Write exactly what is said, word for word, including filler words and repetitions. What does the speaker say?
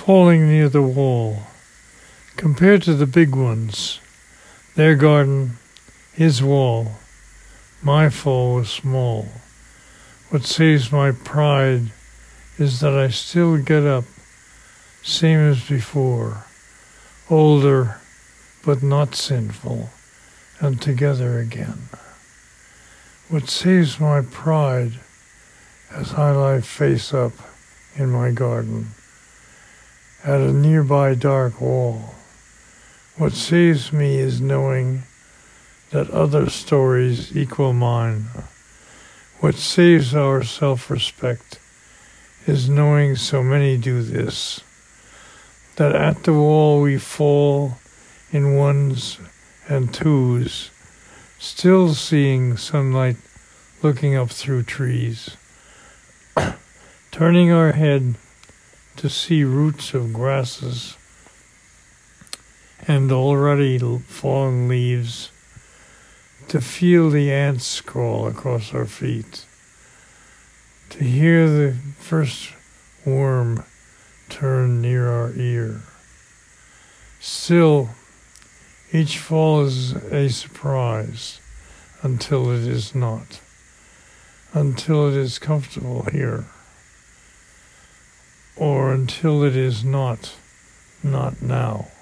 falling near the wall. Compared to the big ones, their garden, his wall, my fall was small. What saves my pride is that I still get up, same as before, older but not sinful, and together again. What saves my pride as I lie face up in my garden at a nearby dark wall. What saves me is knowing that other stories equal mine. What saves our self-respect is knowing so many do this, that at the wall we fall in ones and twos, still seeing sunlight looking up through trees, turning our head to see roots of grasses and already fallen leaves, to feel the ants crawl across our feet, to hear the first worm turn near our ear. Still, each fall is a surprise until it is not, until it is comfortable here, or until it is not, not now.